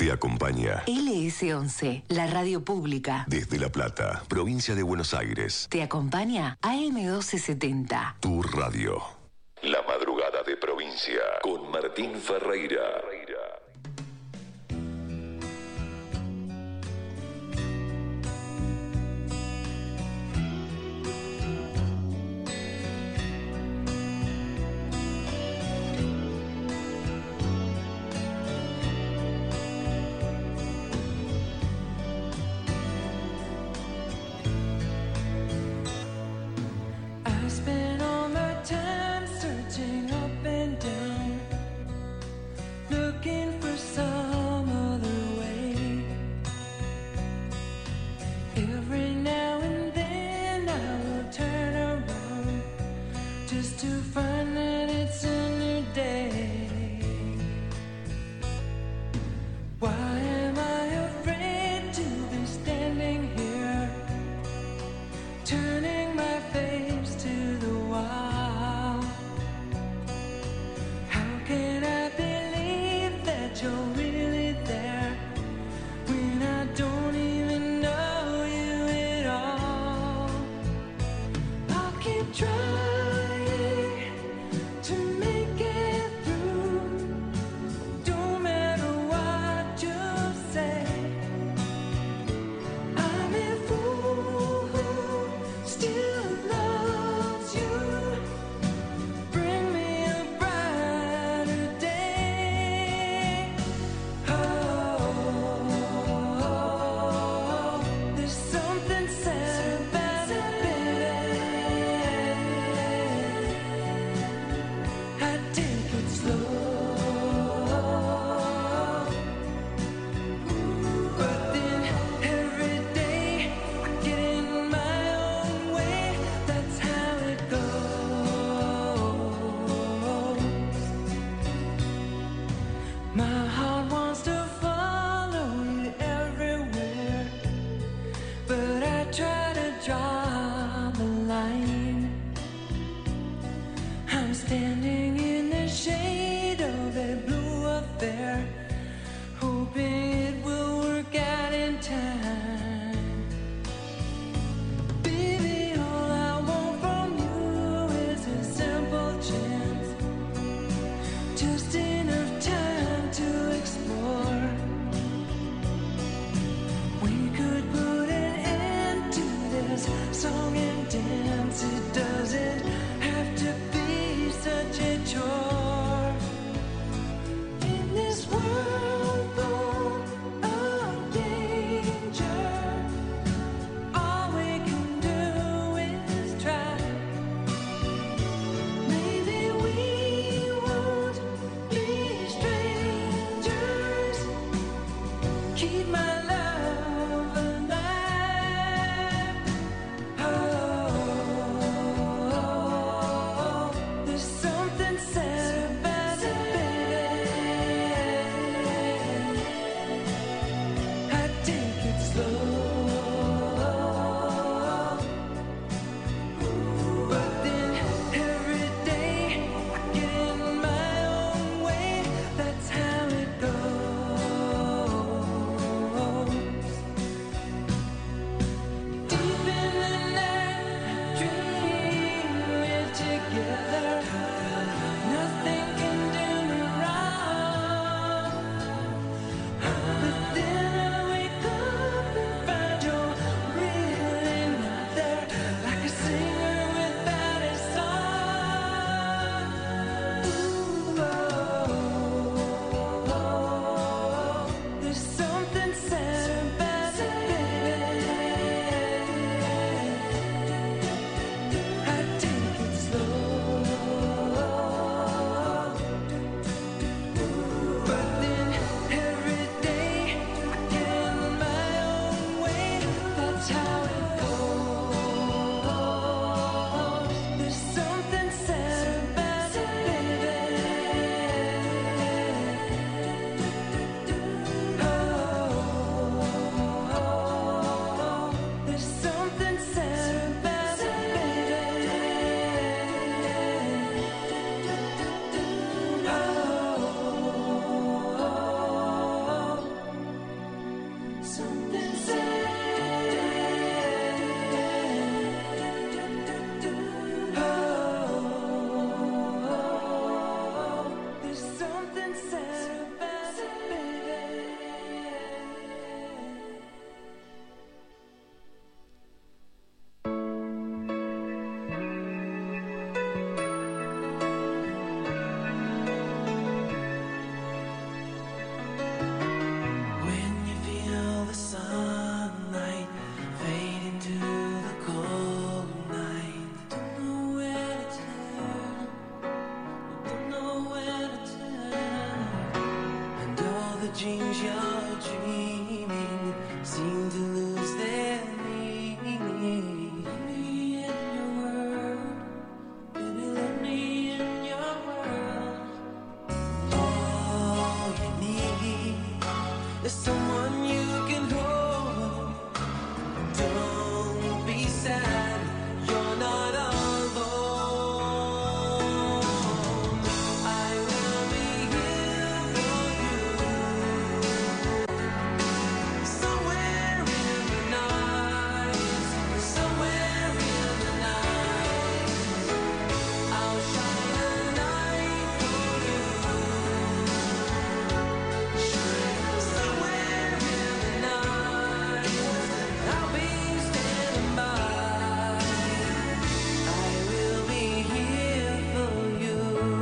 Te acompaña LS11, la radio pública. desde La Plata, provincia de Buenos Aires. Te acompaña AM1270. Tu radio. La madrugada de provincia con Martín Ferreira. In this world, dreams you're dreaming seem to lose their meaning. Let me in your world, baby, let me in your world. All you need is someone you can hold. Don't be sad, you're not alone. I will be here for you. Somewhere in the night, somewhere in the night, I'll shine a light for you. Somewhere in the night, I'll be standing by. I will be here for you.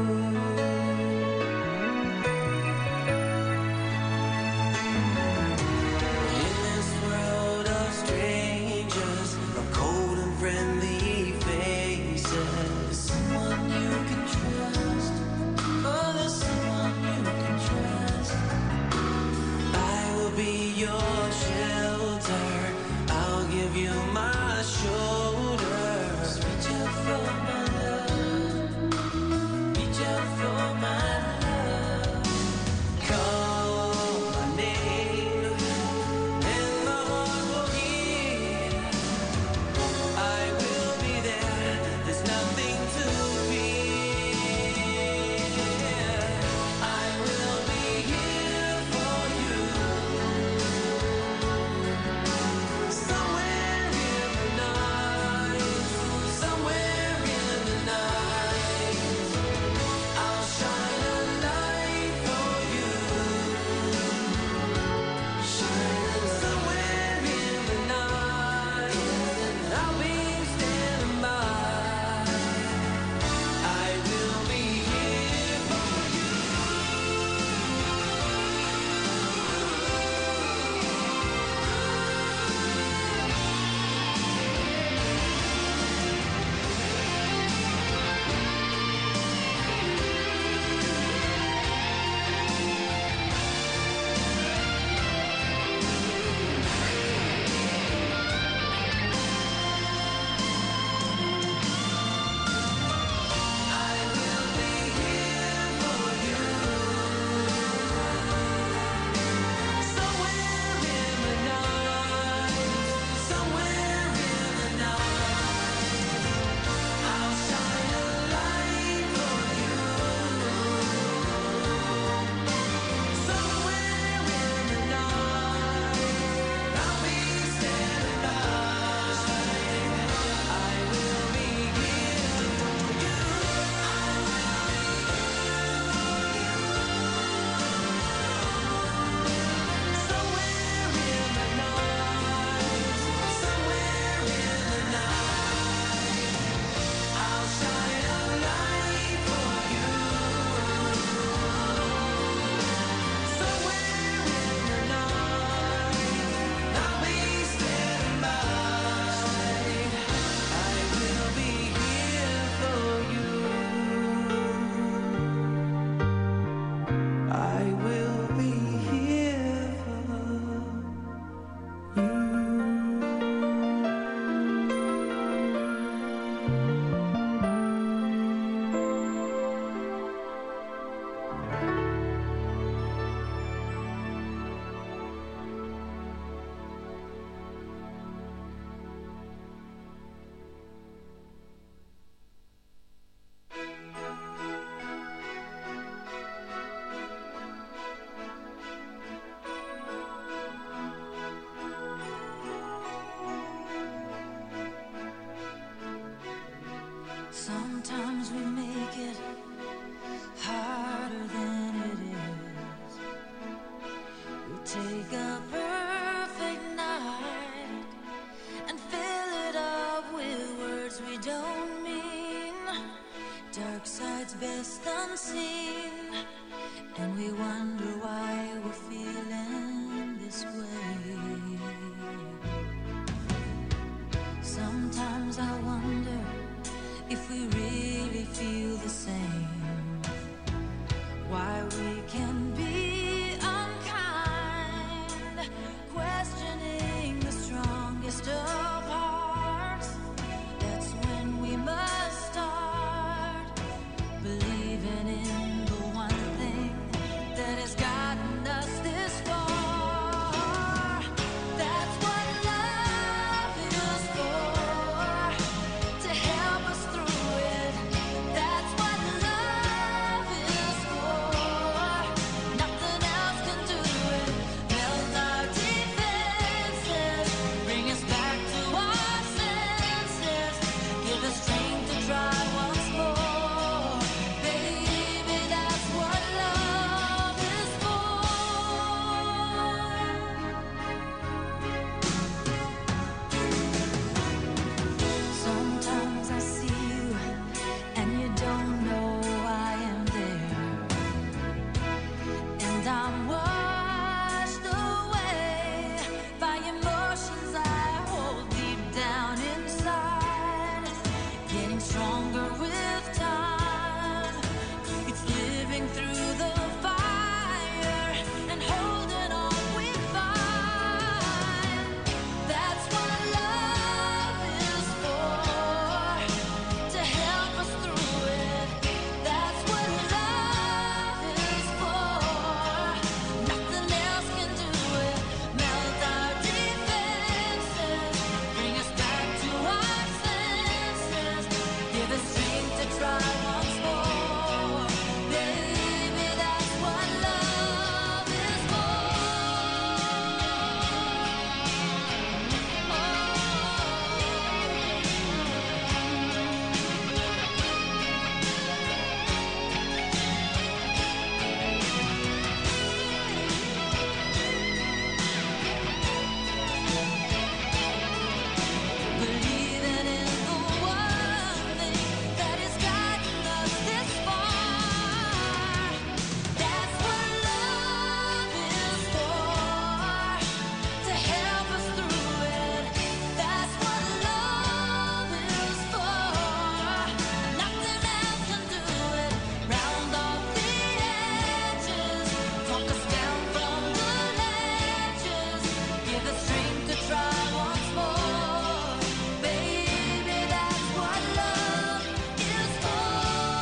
In this world of strangers, of cold and friendly faces, someone you can trust. Oh, there's someone you can trust. I will be your shelter. I'll give you my shoulder. Just reach out for my love. Reach out for my love. Call my name, and my heart will hear. I will be there. There's nothing to fear. I will be here for you. Somewhere in the night, somewhere in the night, I'll shine a light for you. Somewhere in the night, I'll be standing by. I will be here for you. I will be here for you. Somewhere in the night, somewhere in the night, I'll shine a light for you. Somewhere in the night, I'll be standing by. I will be here for you. Somewhere in the night, somewhere in the night, I'll shine a light for you. Somewhere in the night, I'll be standing by. I will be here for you. I will be here for you. Sometimes we make it harder than it is. We take a perfect night and fill it up with words we don't mean. Dark side's best unseen, and we wonder why we're feeling this way. Sometimes I wonder if we really feel the same. Why we can be unkind. deepest of hearts, that's when we must start believing in the one thing that has gotten us this far. That's what love is for, to help us through it. That's what love is for. Nothing else can do it. Melt our defenses, bring us back to our senses, give us strength to try once more. Baby, that's what love is for. Sometimes I see you and you don't know I am there, and I'm washed away by emotions I hold deep down inside, getting stronger with time. It's living through the fire and holding on we find. That's what love is for, to help us through it. That's what love is for. Nothing else can do it. Melt our defenses, bring us back to our senses, give us strength to try once more. Baby, that's what love is for. Believing in the one thing that has gotten us this far. That's what love is for, to help us through it. That's what love is for. Nothing else can do it. Round off the edges, talk us down from the ledges, give us strength to try once more. Baby, that's what love is for.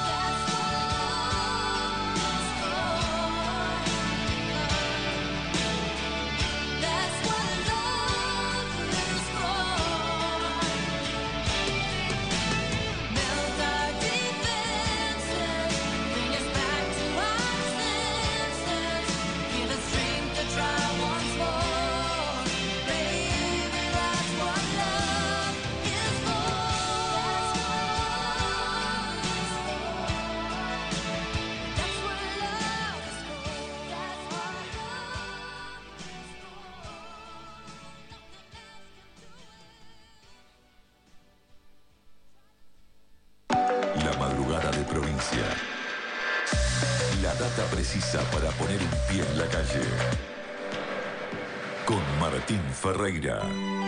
That's what love is for. Melt our defenses, bring us back to our senses, give us strength to try once more. Baby, that's what love is for. That's what love is for. That's what love is La madrugada de provincia. La data precisa para poner un pie en la calle. Con Martín Ferreira.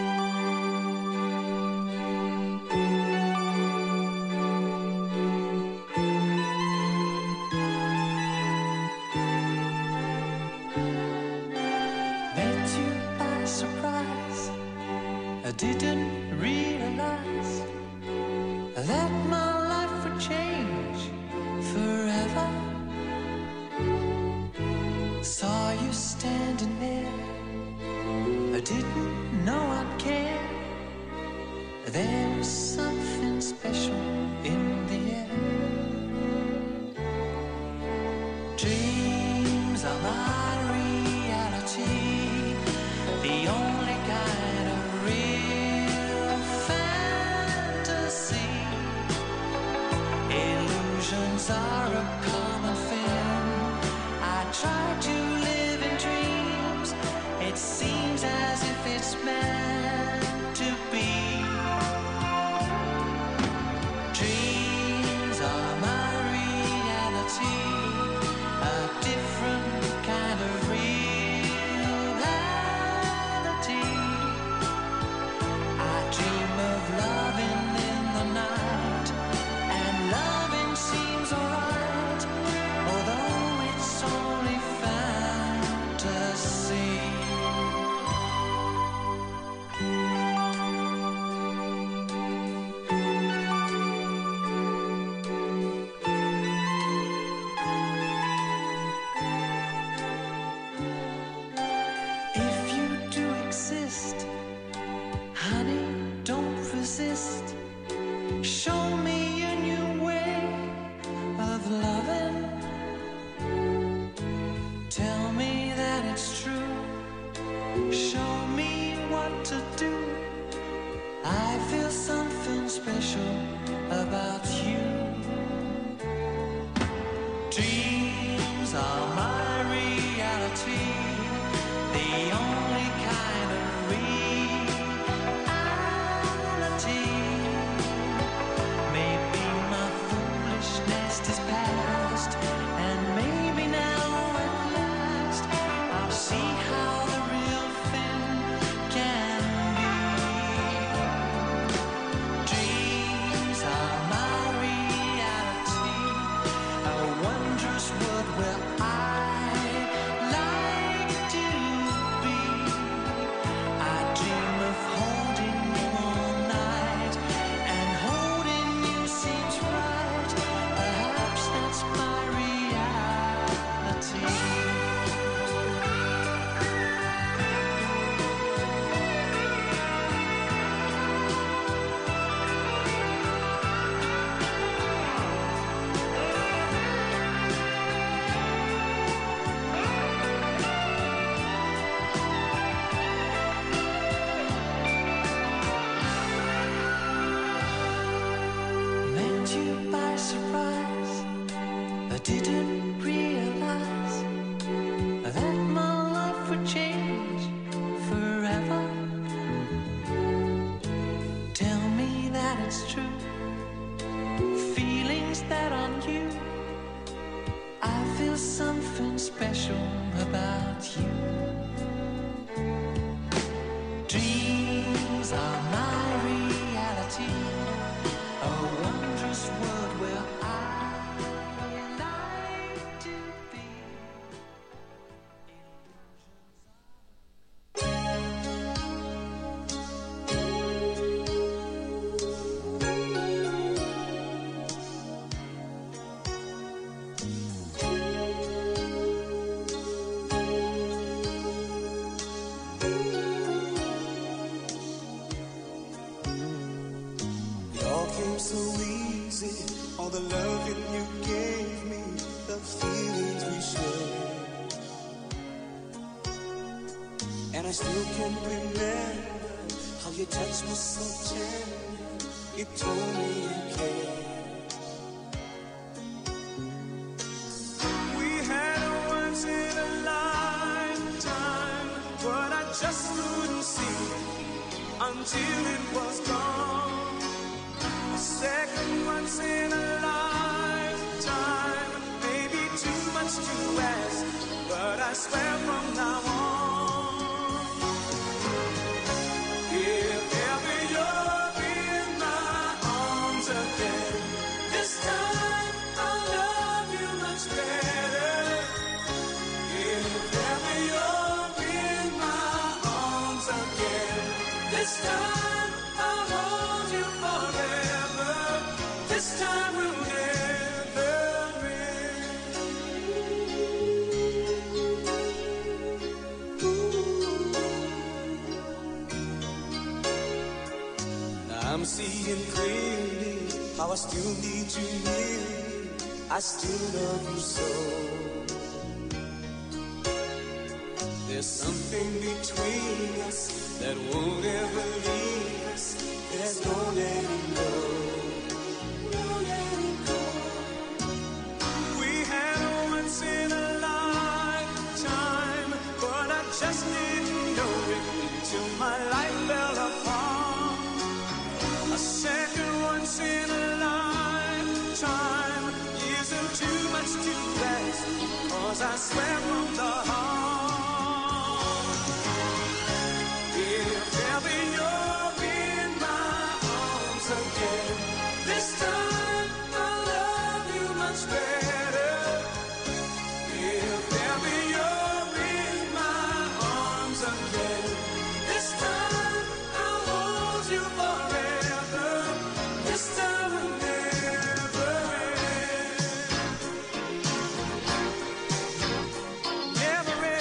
Met you by surprise. I didn't realize that my life would change forever. Saw you standing there. I didn't know I'd care. There was something special in the air. Dreams are my reality, the only kind of real fantasy. Illusions are a common thing. I try to live in dreams. It seems as if it's meant to be. Dreams are my reality, a different kind of reality. I dream of loving in the night, and loving seems alright, although it's only fantasy. Dreams are my reality, the only kind of reality. Maybe my foolishness is past, and maybe now at last I'll see how the real thing can be. Dreams are my reality, a wondrous world where I like to be. I dream of holding you all night, and holding you seems right. Perhaps that's my reality. Met you by surprise, I didn't realize that my life would change forever. Tell me that it's true, feelings that are new. I feel something special about you. Dreams are my reality, a wondrous world where I like to be. It all came so easy, all the loving you gave me, the feelings we shared. And I still can remember how your touch was so tender, it told me you cared. We had a once in a lifetime, but I just couldn't see until it was gone. A second once in a lifetime, maybe too much to ask, but I swear from now on, if ever you're in my arms again, this time I'll love you much better. If ever you're in my arms again, this time I'll hold you forever. This time will never end. Now I'm seeing clearly how I still need you near me. I still love you so. There's something between us that won't ever leave us. There's no letting go. No letting go. We had a once in a lifetime, but I just didn't know it till my life fell apart. A second once in a lifetime isn't too much to ask, 'cause I swear from the heart, if ever you're in my arms again, this time I'll love you much better. If ever you're in my arms again, this time I'll hold you forever. This time will never end. Never end.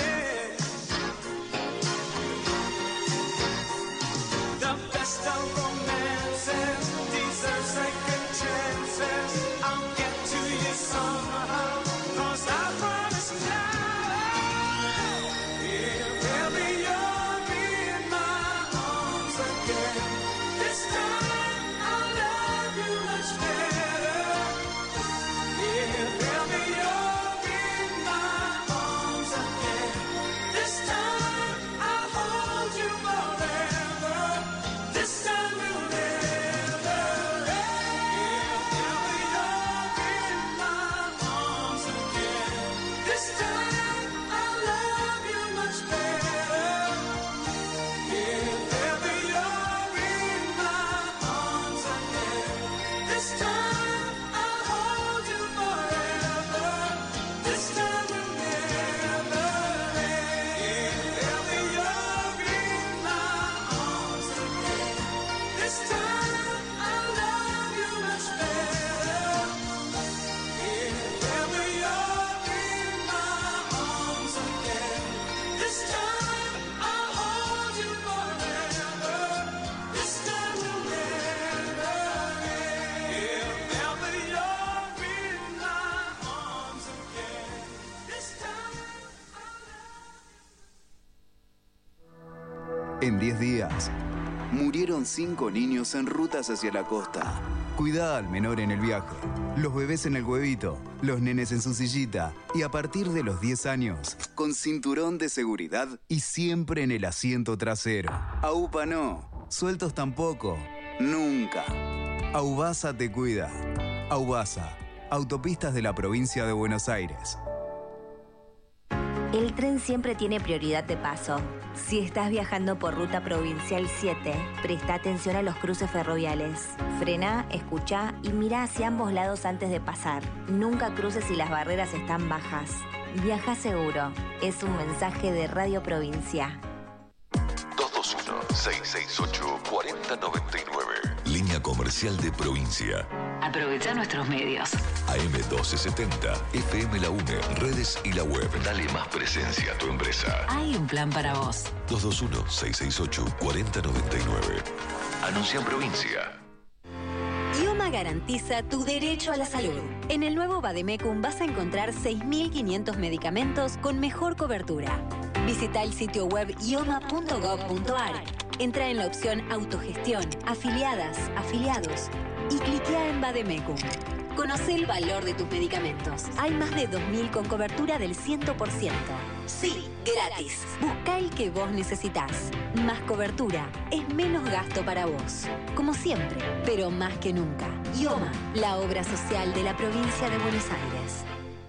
En 10 días, murieron 5 niños en rutas hacia la costa. Cuidá al menor en el viaje, los bebés en el huevito, los nenes en su sillita y a partir de los 10 años, con cinturón de seguridad y siempre en el asiento trasero. AUPA no, sueltos tampoco, nunca. Aubasa te cuida. Aubasa, Autopistas de la Provincia de Buenos Aires. El tren siempre tiene prioridad de paso. Si estás viajando por Ruta Provincial 7, presta atención a los cruces ferroviales. Frena, escucha y mira hacia ambos lados antes de pasar. Nunca cruces si las barreras están bajas. Viaja seguro. Es un mensaje de Radio Provincia. 221-668-4099. Línea comercial de Provincia. Aprovecha nuestros medios. AM1270, FM La UNE, redes y la web. Dale más presencia a tu empresa. Hay un plan para vos. 221-668-4099. Anuncia en Provincia. IOMA garantiza tu derecho a la salud. En el nuevo Vademecum vas a encontrar 6.500 medicamentos con mejor cobertura. Visita el sitio web ioma.gov.ar. Entra en la opción Autogestión, Afiliadas, Afiliados y cliquea en Vademecum. Conoce el valor de tus medicamentos. Hay más de 2.000 con cobertura del 100%. Sí, gratis. Busca el que vos necesitas. Más cobertura es menos gasto para vos. Como siempre, pero más que nunca. IOMA, la obra social de la provincia de Buenos Aires.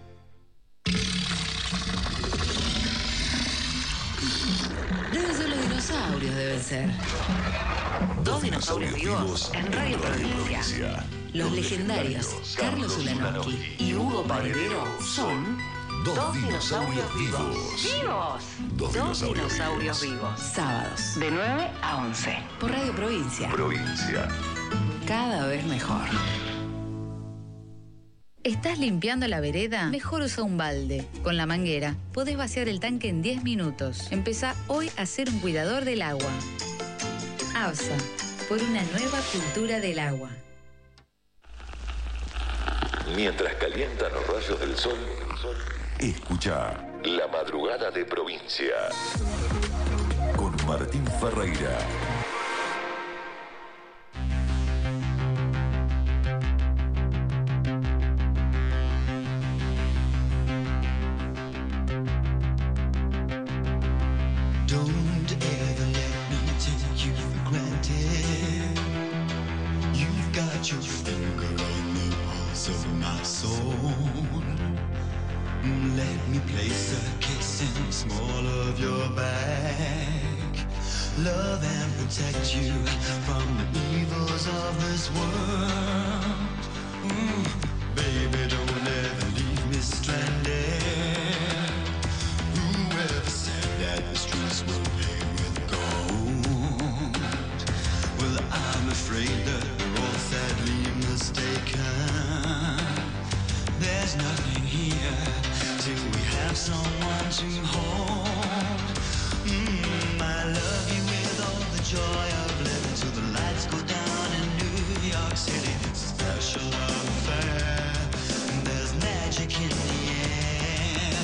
Deben ser los dinosaurios, deben ser. Dos dinosaurios vivos en Radio Provincia. Los legendarios Carlos Ulanowski y Hugo Paredero son Dos dinosaurios vivos. ¡Vivos! Dos dinosaurios vivos. Sábados, de 9 a 11. Por Radio Provincia. Provincia. Cada vez mejor. ¿Estás limpiando la vereda? Mejor usa un balde. Con la manguera podés vaciar el tanque en 10 minutos. Empezá hoy a ser un cuidador del agua. ABSA, por una nueva cultura del agua. Mientras calientan los rayos del sol, escucha La Madrugada de Provincia con Martín Ferreira. Don't ever let me take you for granted. You've got your finger on the pulse of my soul. Let me place a kiss in the small of your back. Love and protect you from the evils of this world. Baby, don't ever leave me stranded. Whoever said that the streets were paved with gold? Well, I'm afraid that we're all sadly mistaken. There's nothing here till we have someone to hold. I love you with all the joy of living till the lights go down in New York City. It's a special love affair. There's magic in the air.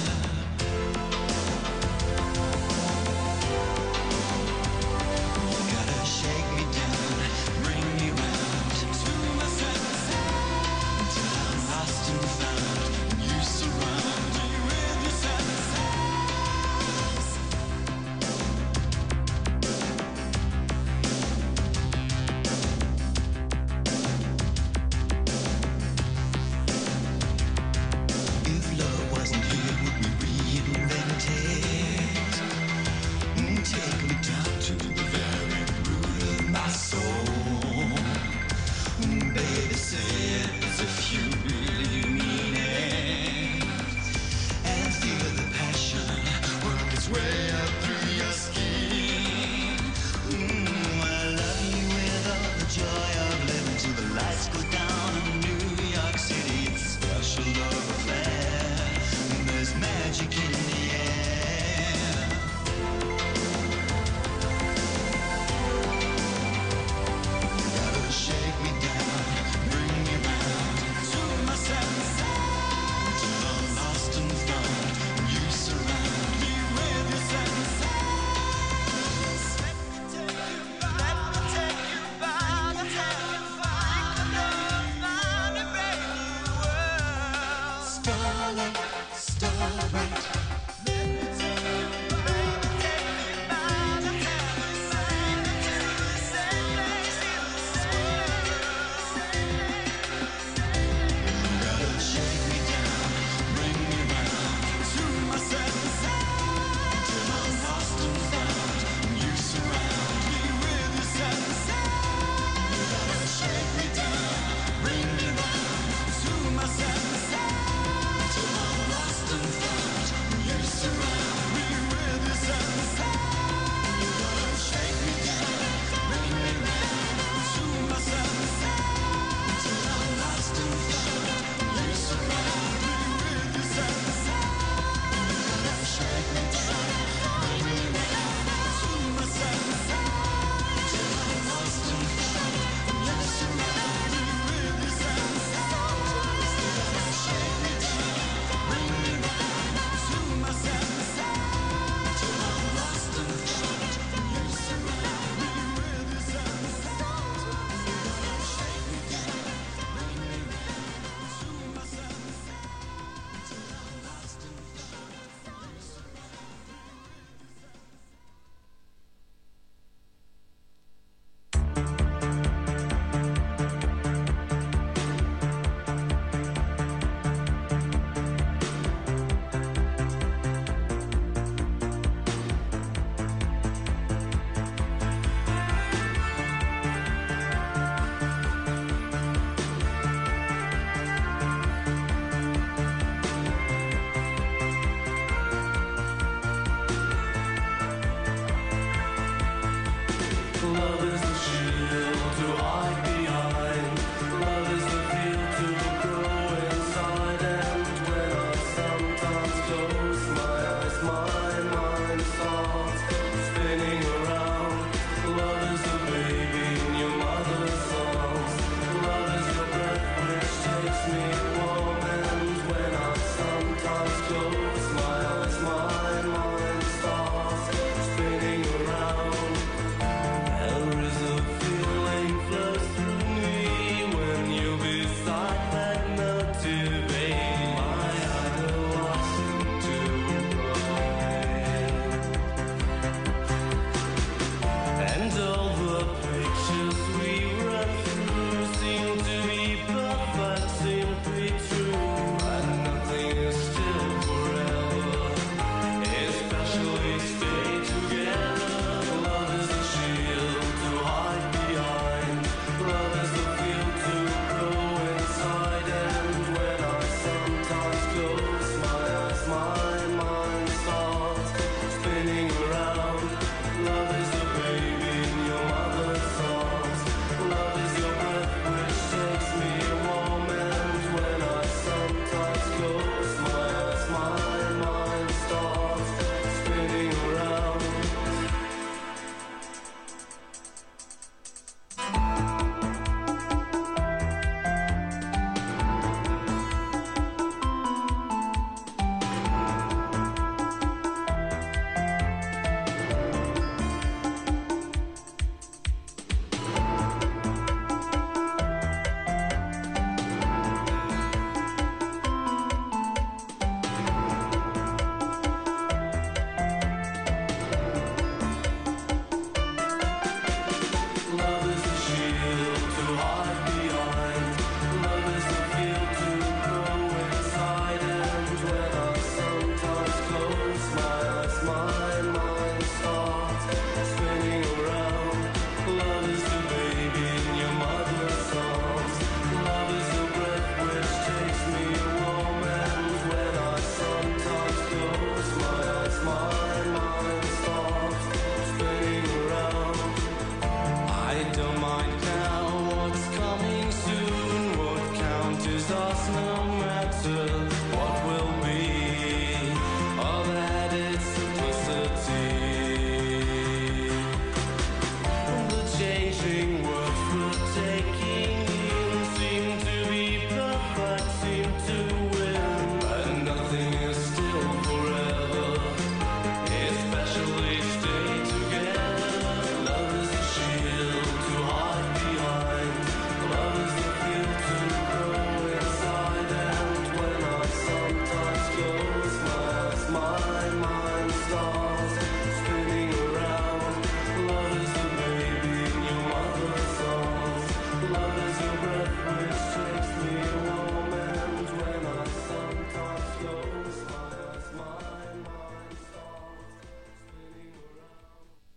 You gotta shake me down, bring me round to my senses till I'm lost and found. You surround me with your senses. If love wasn't here, would we reinvent it? Take me down to the very root of my soul. Baby, say it as if you really mean it. And feel the passion work its way up through your skin. I love you with all the joy of living till the lights go down in New York City. It's a special love affair. There's magic in the air. Gotta shake me down, bring me round to my senses till I'm lost and found. You surround me with your senses.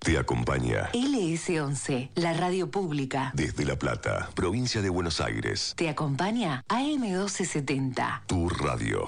Te acompaña LS11, la radio pública. desde La Plata, provincia de Buenos Aires. Te acompaña AM1270. Tu radio.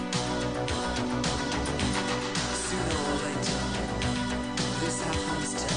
Sooner or later, this happens to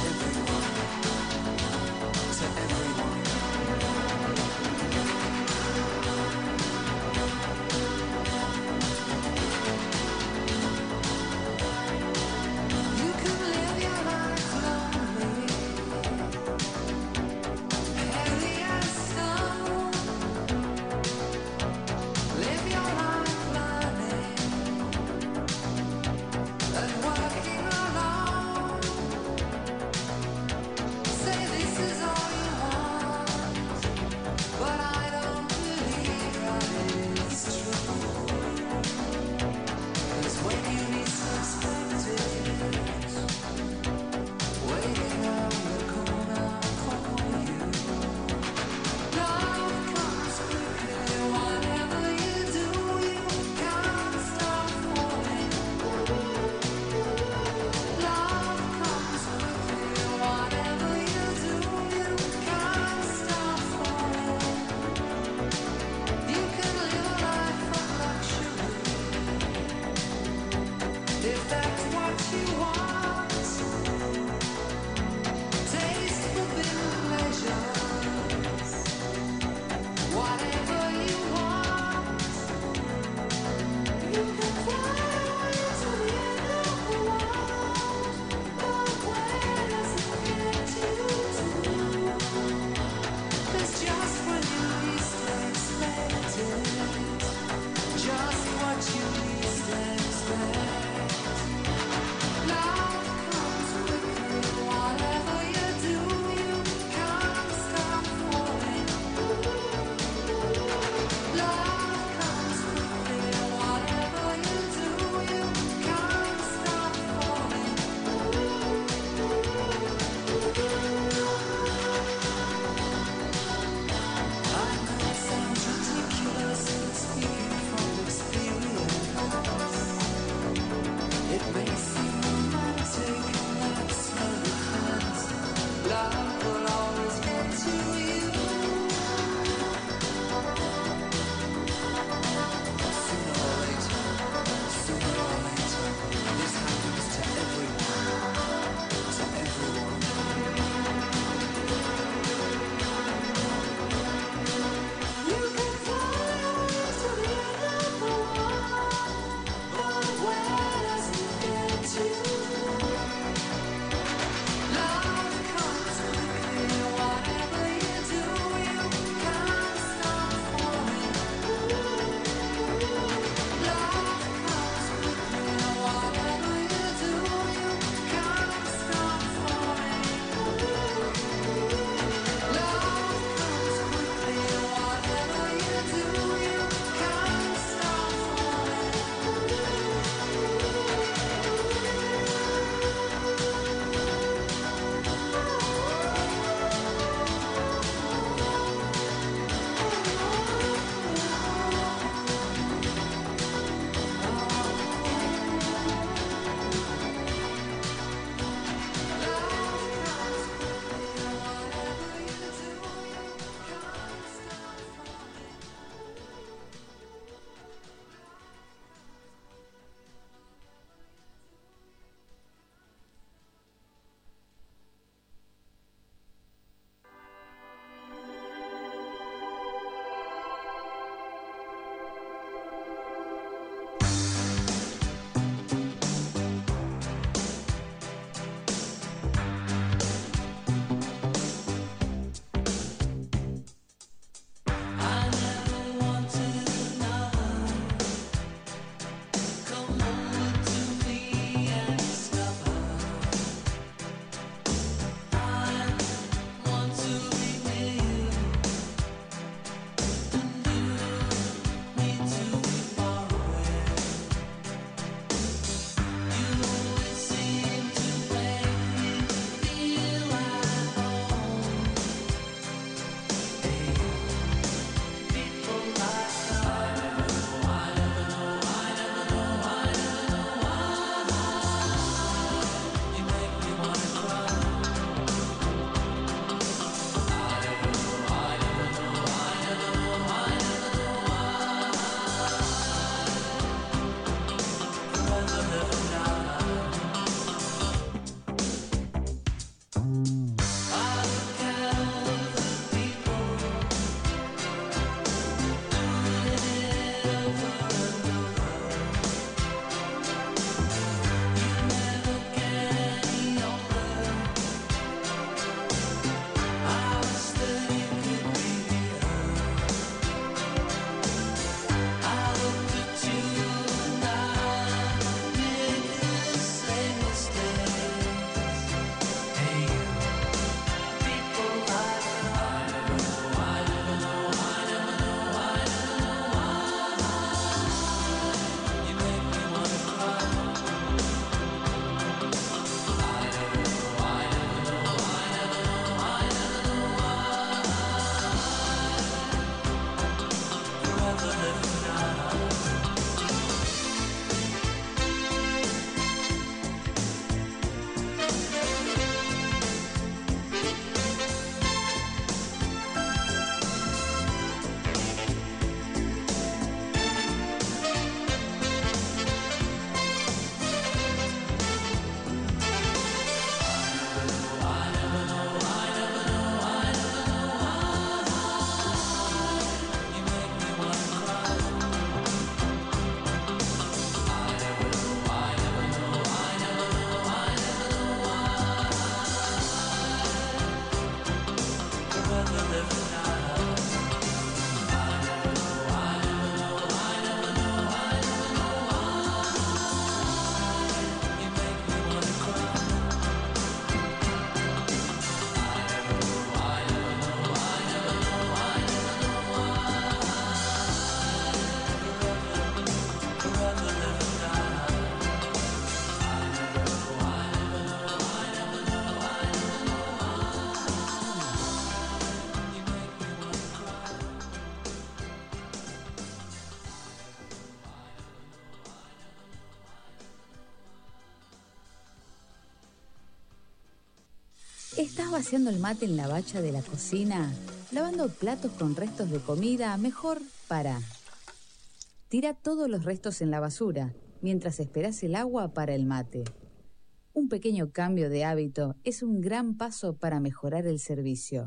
¿Estás vaciando el mate en la bacha de la cocina? ¿Lavando platos con restos de comida? Mejor para. Tira todos los restos en la basura mientras esperas el agua para el mate. Un pequeño cambio de hábito es un gran paso para mejorar el servicio.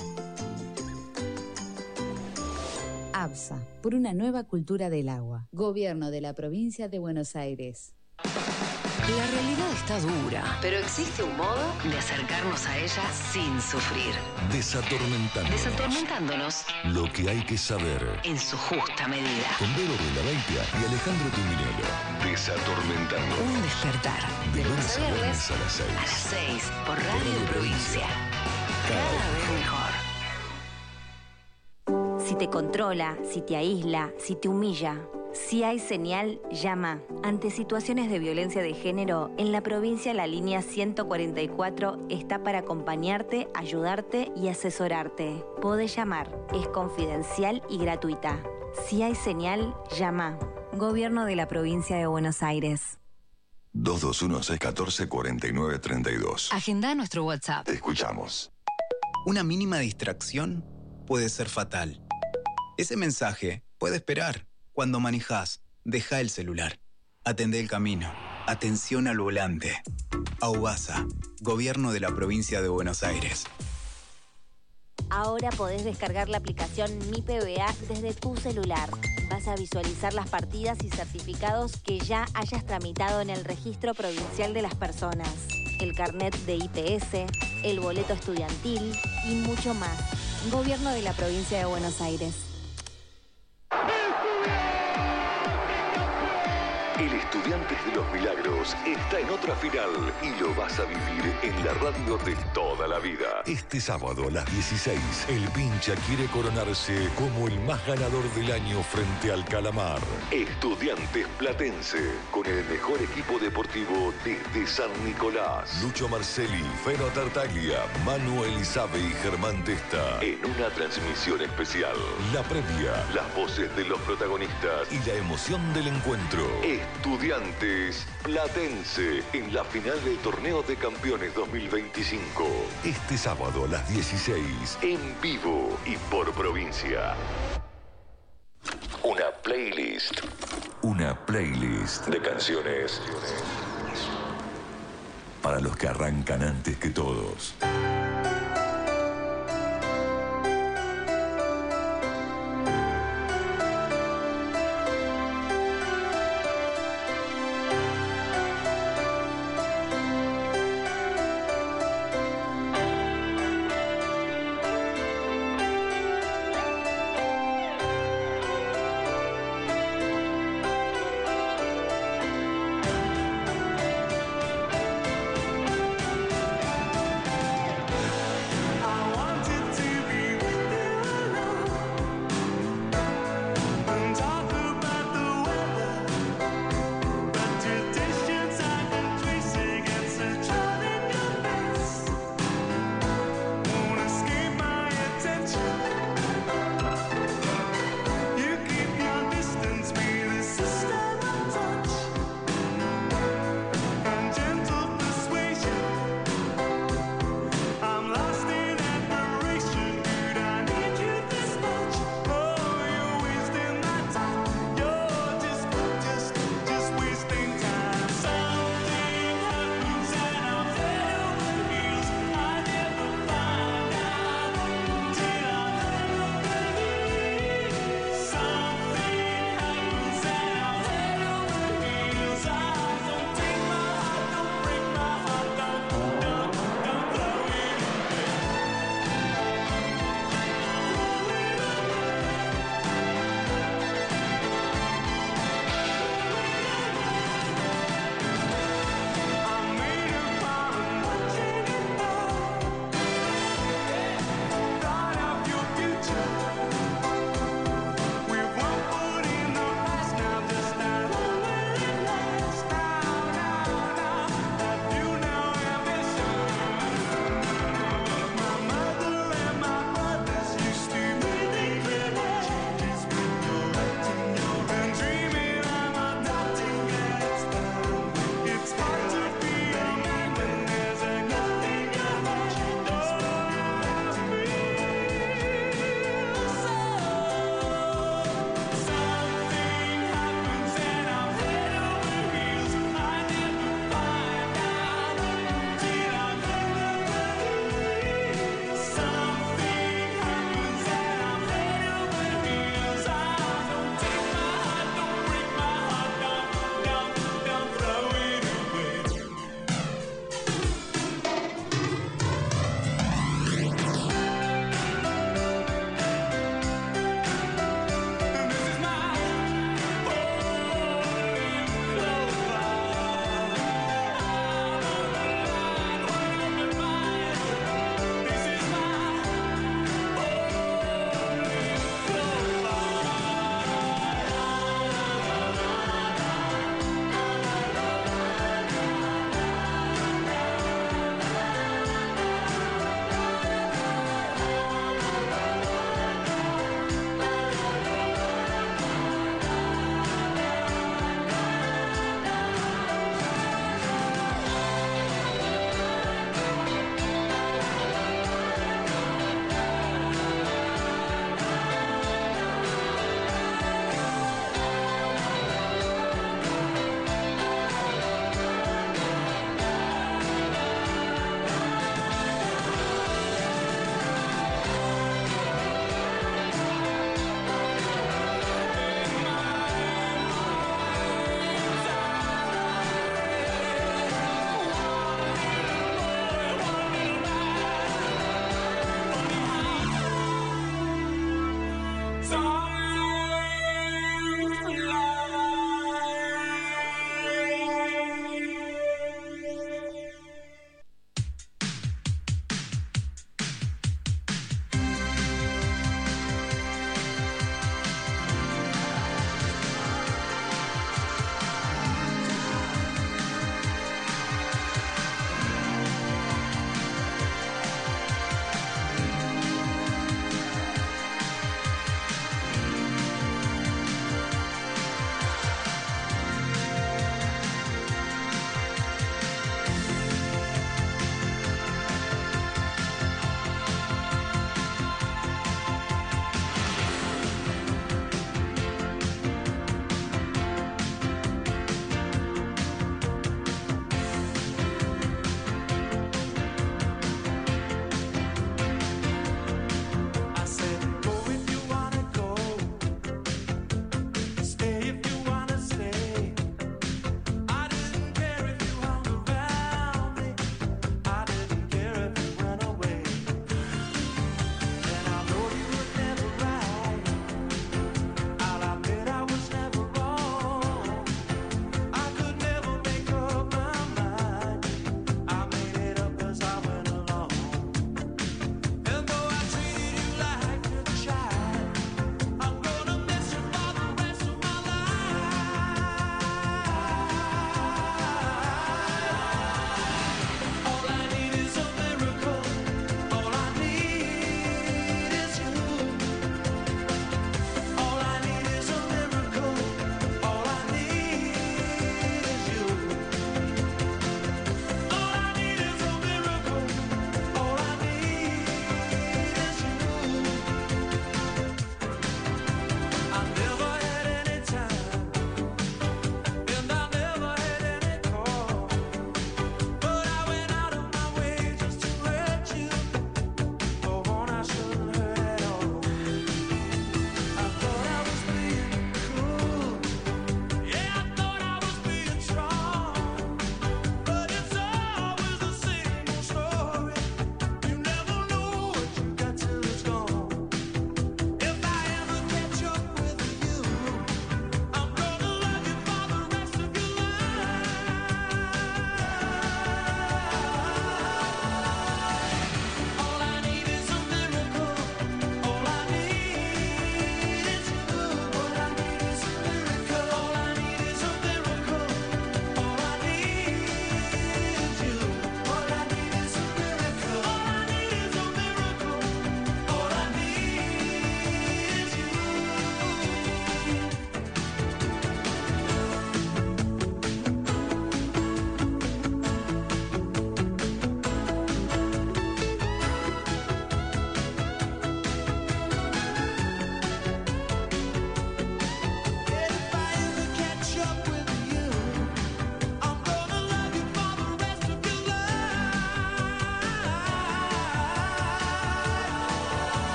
ABSA, por una nueva cultura del agua. Gobierno de la Provincia de Buenos Aires. La realidad está dura, pero existe un modo de acercarnos a ella sin sufrir. Desatormentándonos. Lo que hay que saber. En su justa medida. Con Vero Renaveitia y Alejandro Tuminello. Desatormentando. Un despertar. De lunes a viernes a las 6. A las 6 por Radio Provincia. Cada vez mejor. Si te controla, si te aísla, si te humilla, si hay señal, llama. Ante situaciones de violencia de género, en la provincia la línea 144 está para acompañarte, ayudarte y asesorarte. Podés llamar, es confidencial y gratuita. Si hay señal, llama. Gobierno de la Provincia de Buenos Aires. 221-614-4932. Agenda nuestro WhatsApp. Te escuchamos. Una mínima distracción puede ser fatal. Ese mensaje puede esperar. Cuando manejás, deja el celular. Atendé el camino. Atención al volante. AUBASA, Gobierno de la Provincia de Buenos Aires. Ahora podés descargar la aplicación Mi PBA desde tu celular. Vas a visualizar las partidas y certificados que ya hayas tramitado en el Registro Provincial de las Personas, el carnet de IPS, el boleto estudiantil y mucho más. Gobierno de la Provincia de Buenos Aires. El Estudiantes de los Milagros está en otra final y lo vas a vivir en la radio de toda la vida. Este sábado a las 16, el Pincha quiere coronarse como el más ganador del año frente al Calamar. Estudiantes Platense, con el mejor equipo deportivo desde San Nicolás. Lucho Marcelli, Feno Tartaglia, Manu Elizabe y Germán Testa. En una transmisión especial. La previa, las voces de los protagonistas y la emoción del encuentro. Estudiantes Platense en la final del Torneo de Campeones 2025. Este sábado a las 16 en vivo y por provincia. Una playlist. Una playlist de canciones para los que arrancan antes que todos.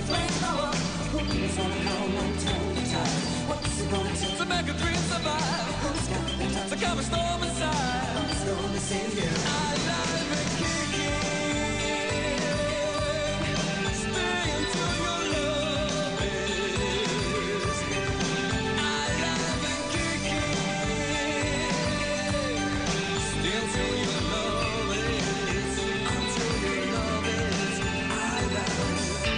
flames go up? Who's gonna come and turn the tide? What's it gonna take to make a dream survive? Who's got the time to calm a storm inside? Who's gonna save you? Alive and kicking. Stay until your love is alive and kicking. Stay until your love is, until your love is alive.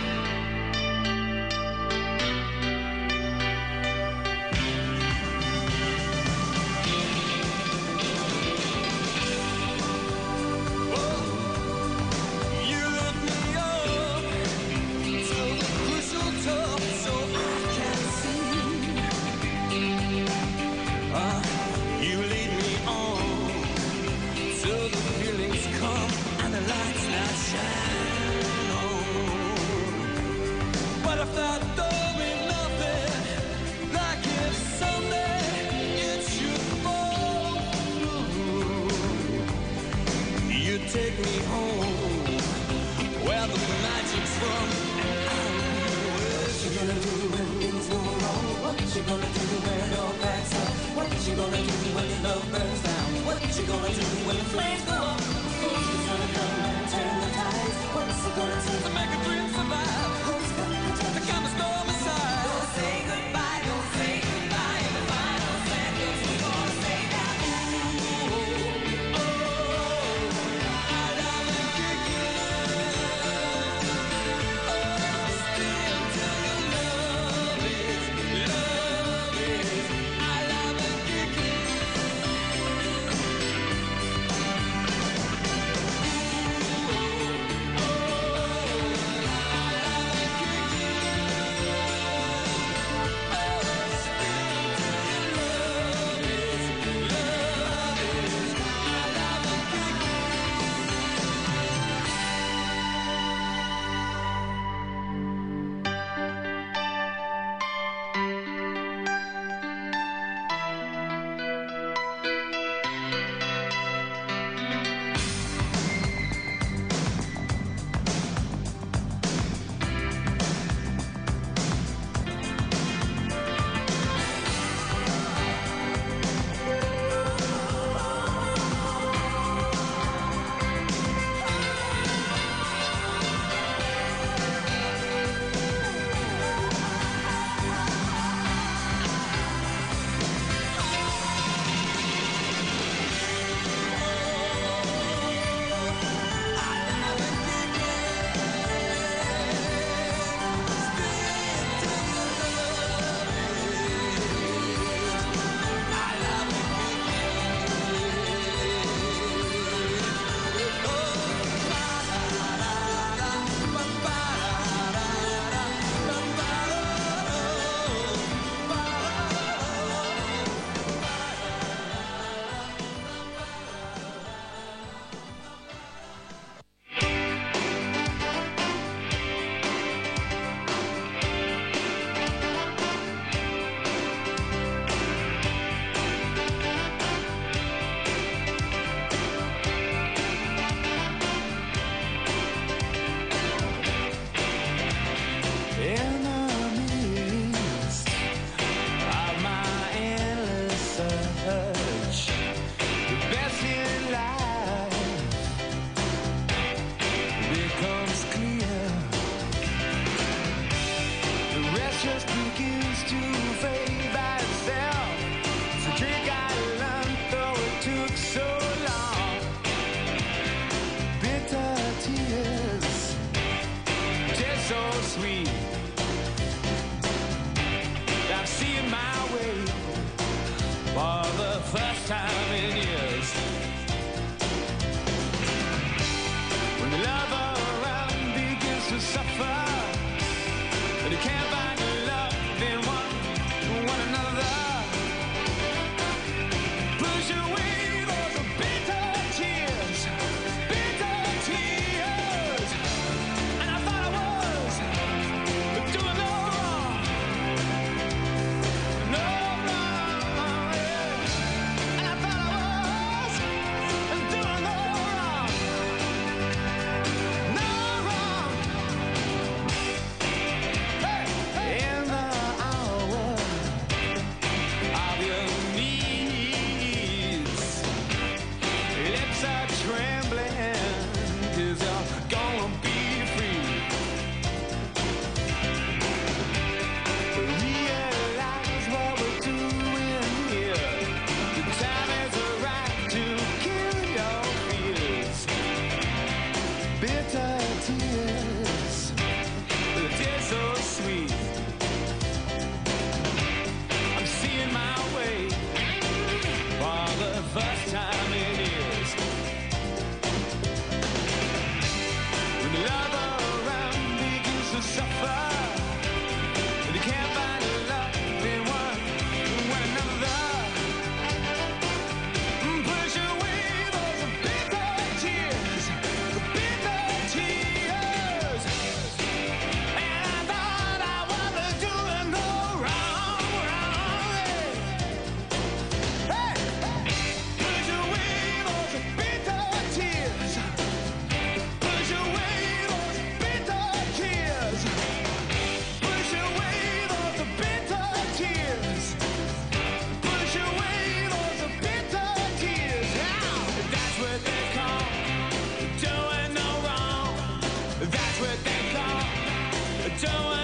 Take me home where the magic's from. What you gonna do when things go wrong? What you gonna do when it all backs up? What you gonna do when your love burns down? What you gonna do when the flames go up? Who's gonna come and turn the tides? What's it gonna take to make a dream survive? Who's gonna to calm a storm inside? Don't say goodbye, don't say goodbye. In the final sentence, we're gonna say that. Don't